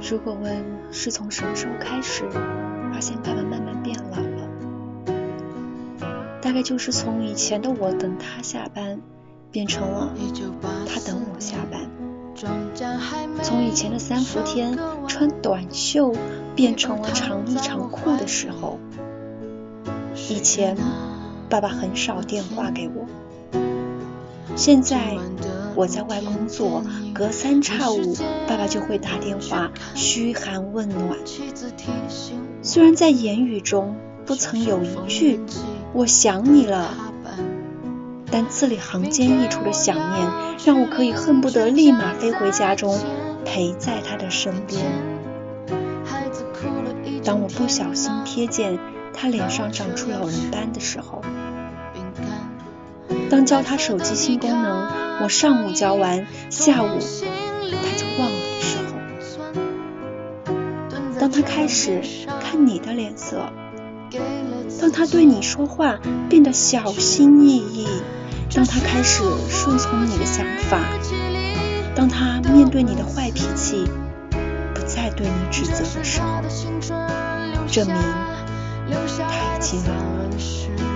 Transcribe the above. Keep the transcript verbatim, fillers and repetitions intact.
如果问是从什么时候开始发现爸爸慢慢变老了，大概就是从以前的我等他下班变成了他等我下班，从以前的三伏天穿短袖变成了长衣长裤的时候。以前爸爸很少电话给我，现在我在外工作，隔三差五爸爸就会打电话嘘寒问暖。虽然在言语中不曾有一句我想你了，但字里行间溢出的想念让我可以恨不得立马飞回家中，陪在他的身边。当我不小心瞥见他脸上长出老人斑的时候，当教他手机新功能我上午教完，下午他就忘了的时候，当他开始看你的脸色，当他对你说话变得小心翼翼，当他开始顺从你的想法，当他面对你的坏脾气不再对你指责的时候，证明他已经老了。